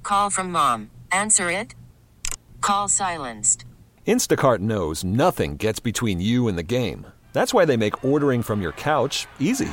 call from mom. Answer it. Call silenced. Instacart knows nothing gets between you and the game. That's why they make ordering from your couch easy.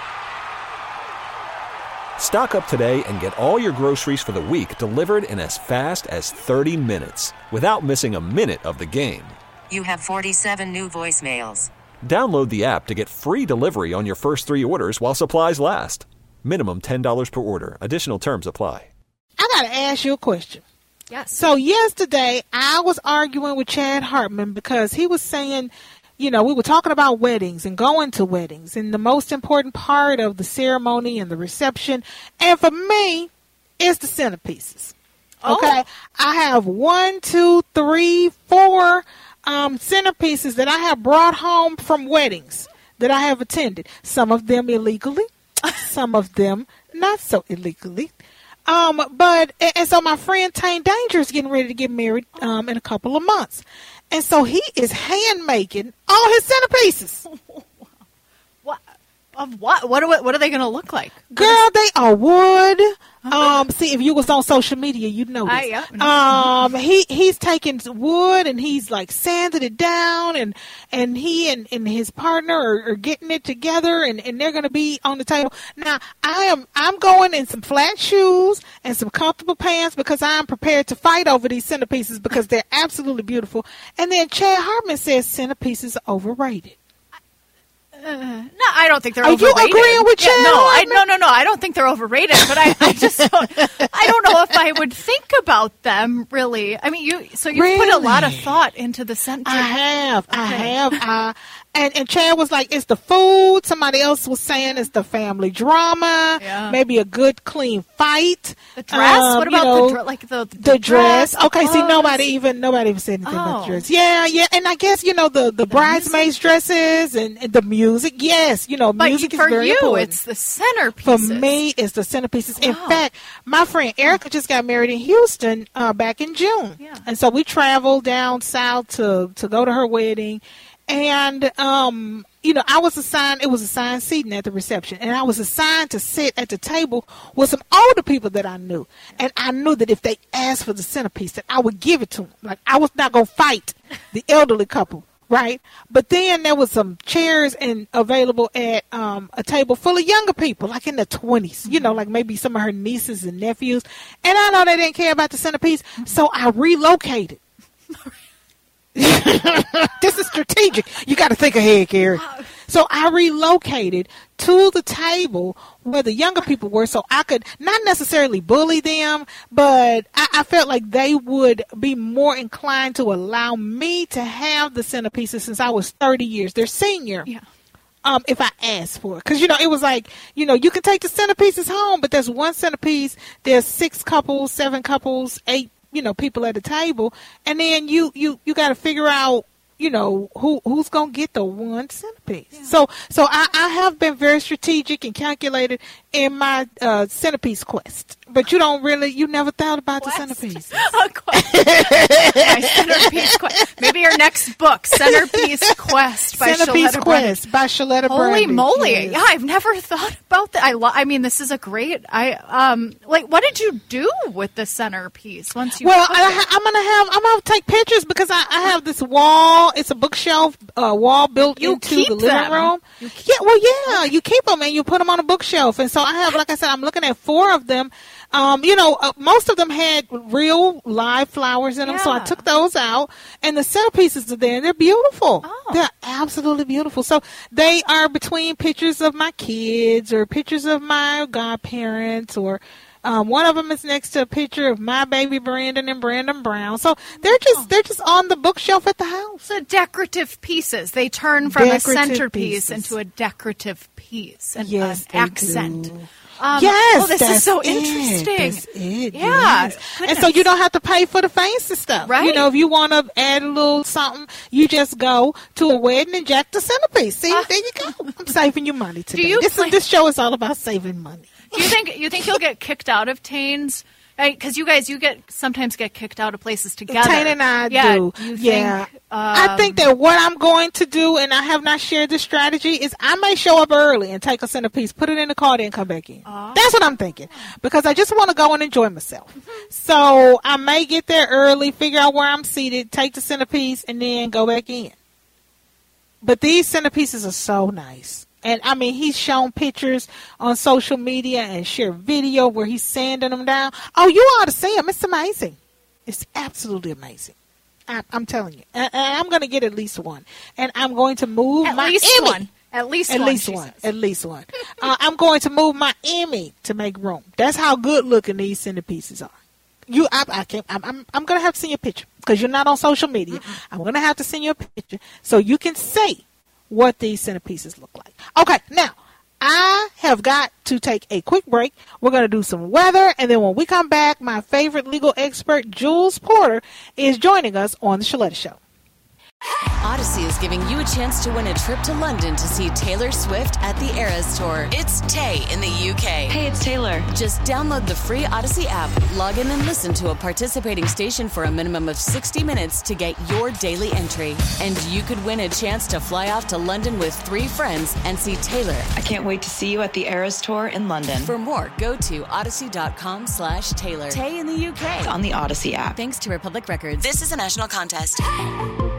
Stock up today and get all your groceries for the week delivered in as fast as 30 minutes without missing a minute of the game. You have 47 new voicemails. Download the app to get free delivery on your first 3 orders while supplies last. Minimum $10 per order. Additional terms apply. I got to ask you a question. Yes. So yesterday, I was arguing with Chad Hartman because he was saying, we were talking about weddings and going to weddings and the most important part of the ceremony and the reception. And for me, it's the centerpieces. Okay. I have 1, 2, 3, 4 centerpieces that I have brought home from weddings that I have attended. Some of them illegally, some of them not so illegally. And so my friend Tane Danger is getting ready to get married in a couple of months. And so he is hand making all his centerpieces. What are they going to look like? Girl, they are wood. See, if you was on social media, you'd know this. Yeah. He's taking wood and he's like sanded it down, and he and his partner are getting it together, and they're going to be on the table. Now, I'm going in some flat shoes and some comfortable pants because I'm prepared to fight over these centerpieces because they're absolutely beautiful. And then Chad Hartman says centerpieces are overrated. No, I don't think they're Are overrated. Are you agreeing with Chad? No. I don't think they're overrated, but I just don't. I don't know if I would think about them really. I mean, you put a lot of thought into the center. I have. And Chad was like, it's the food. Somebody else was saying it's the family drama. Yeah. Maybe a good, clean fight. The dress? What about the dress? Okay, clothes? see, nobody even said anything about the dress. Yeah. And I guess, the bridesmaids' dresses and the music. Yes, music is very important. For you, it's the centerpieces. For me, it's the centerpieces. In fact, my friend Erica just got married in Houston back in June. Yeah. And so we traveled down south to go to her wedding. And, I was assigned, it was assigned seating at the reception. And I was assigned to sit at the table with some older people that I knew. And I knew that if they asked for the centerpiece, that I would give it to them. Like, I was not going to fight the elderly couple, right? But then there was some chairs available at a table full of younger people, like in their 20s, like maybe some of her nieces and nephews. And I know they didn't care about the centerpiece, so I relocated. This is strategic. You got to think ahead, Carrie. So I relocated to the table where the younger people were, so I could not necessarily bully them, but I felt like they would be more inclined to allow me to have the centerpieces since I was 30 years. They're senior. Yeah. If I asked for it. Because, it was like, you can take the centerpieces home, but there's one centerpiece, there's 6 couples, 7 couples, 8 people at the table, and then you got to figure out, who's going to get the one centerpiece. Yeah. So I have been very strategic and calculated in my centerpiece quest. But you never thought about the centerpiece. My centerpiece quest. Maybe your next book, Centerpiece Quest by Shaletta Brandon. Holy moly. Yes. Yeah, I've never thought about that. I mean, this is a great, what did you do with the centerpiece once you I'm going to take pictures because I have this wall. It's a bookshelf wall built into the living room. You keep them and you put them on a bookshelf. And so I have, like I said, I'm looking at 4 of them. Most of them had real live flowers in them, so I took those out. And the centerpieces are there, and they're beautiful. Oh. They're absolutely beautiful. So they are between pictures of my kids or pictures of my godparents, or one of them is next to a picture of my baby Brandon and Brandon Brown. So they're just on the bookshelf at the house. So decorative pieces. They turn from a centerpiece into a decorative piece, an accent. Do. Yes, this is so interesting. That's it. Yeah, yes. And so you don't have to pay for the fancy stuff, right? If you want to add a little something, you just go to a wedding and jack the centerpiece. See, there you go. I'm saving you money today. This show is all about saving money. Do you think you'll get kicked out of Tane's? Because you guys, sometimes get kicked out of places together. Tana and I do. You yeah. think, I think that what I'm going to do, and I have not shared this strategy, is I may show up early and take a centerpiece, put it in the car, then come back in. That's what I'm thinking. Because I just want to go and enjoy myself. So I may get there early, figure out where I'm seated, take the centerpiece, and then go back in. But these centerpieces are so nice. And, I mean, he's shown pictures on social media and shared video where he's sanding them down. Oh, you ought to see them. It's amazing. It's absolutely amazing. I'm telling you. And I'm going to get at least one. And I'm going to move my Emmy. At least one. At least one. I'm going to move my Emmy to make room. That's how good looking these centerpieces are. I'm going to have to send you a picture because you're not on social media. I'm going to have to send you a picture so you can see what these centerpieces look like. Okay, now, I have got to take a quick break. We're going to do some weather, and then when we come back, my favorite legal expert, Jules Porter, is joining us on The Shaletta Show. Odyssey is giving you a chance to win a trip to London to see Taylor Swift at the Eras Tour. It's Tay in the UK. Hey, it's Taylor. Just download the free Odyssey app, log in and listen to a participating station for a minimum of 60 minutes to get your daily entry. And you could win a chance to fly off to London with 3 friends and see Taylor. I can't wait to see you at the Eras Tour in London. For more, go to odyssey.com/Taylor. Tay in the UK. It's on the Odyssey app. Thanks to Republic Records. This is a national contest.